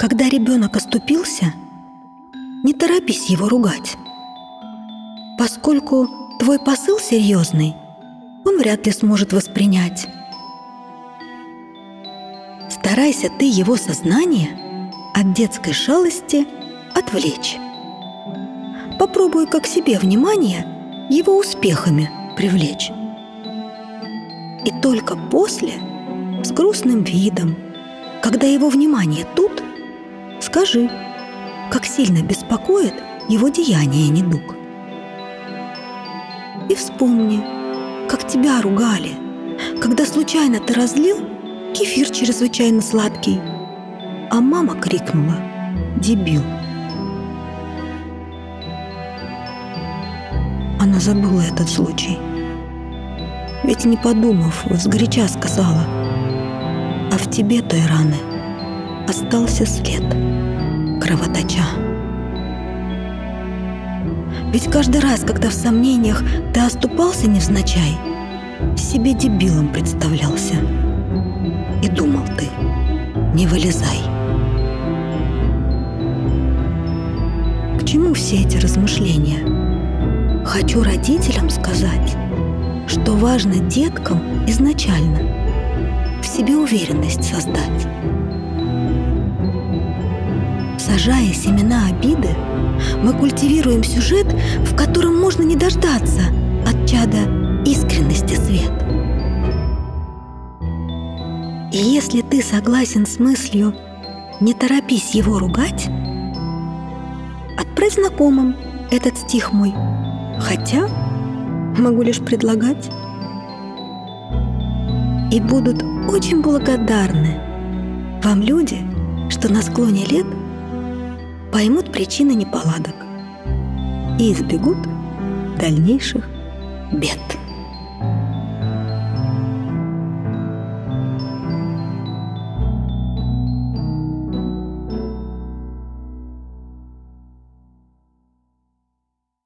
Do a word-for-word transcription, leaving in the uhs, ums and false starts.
Когда ребенок оступился, не торопись его ругать, поскольку твой посыл серьезный он вряд ли сможет воспринять. Старайся ты его сознание от детской шалости отвлечь. Попробуй как себе внимание его успехами привлечь. И только после, с грустным видом, когда его внимание тут, скажи, как сильно беспокоит его деяние недуг. И вспомни, как тебя ругали, когда случайно ты разлил кефир чрезвычайно сладкий, а мама крикнула: «Дебил!» Она забыла этот случай, ведь, не подумав, сгоряча сказала, а в тебе той раны остался след, кровоточа. Ведь каждый раз, когда в сомнениях ты оступался невзначай, себе дебилом представлялся. И думал ты: не вылезай. К чему все эти размышления? Хочу родителям сказать, что важно деткам изначально в себе уверенность создать. Сажая семена обиды, мы культивируем сюжет, в котором можно не дождаться от чада искренности свет. И если ты согласен с мыслью «не торопись его ругать», отправь знакомым этот стих мой, хотя могу лишь предлагать. И будут очень благодарны вам люди, что на склоне лет поймут причины неполадок и избегут дальнейших бед.